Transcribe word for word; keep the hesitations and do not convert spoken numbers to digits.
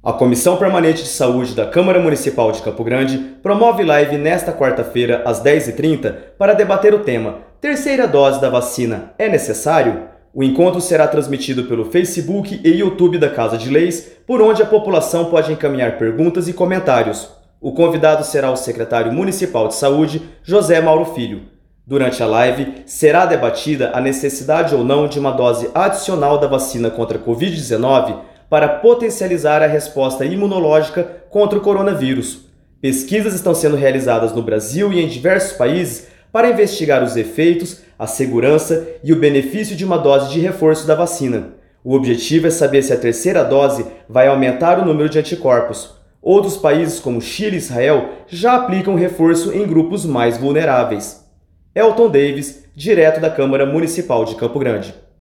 A Comissão Permanente de Saúde da Câmara Municipal de Campo Grande promove live nesta quarta-feira, às dez e trinta, para debater o tema Terceira dose da vacina é necessário? O encontro será transmitido pelo Facebook e YouTube da Casa de Leis, por onde a população pode encaminhar perguntas e comentários. O convidado será o secretário municipal de saúde, José Mauro Filho. Durante a live, será debatida a necessidade ou não de uma dose adicional da vacina contra a covid dezenove para potencializar a resposta imunológica contra o coronavírus. Pesquisas estão sendo realizadas no Brasil e em diversos países para investigar os efeitos, a segurança e o benefício de uma dose de reforço da vacina. O objetivo é saber se a terceira dose vai aumentar o número de anticorpos. Outros países, como Chile e Israel, já aplicam reforço em grupos mais vulneráveis. Elton Davis, direto da Câmara Municipal de Campo Grande.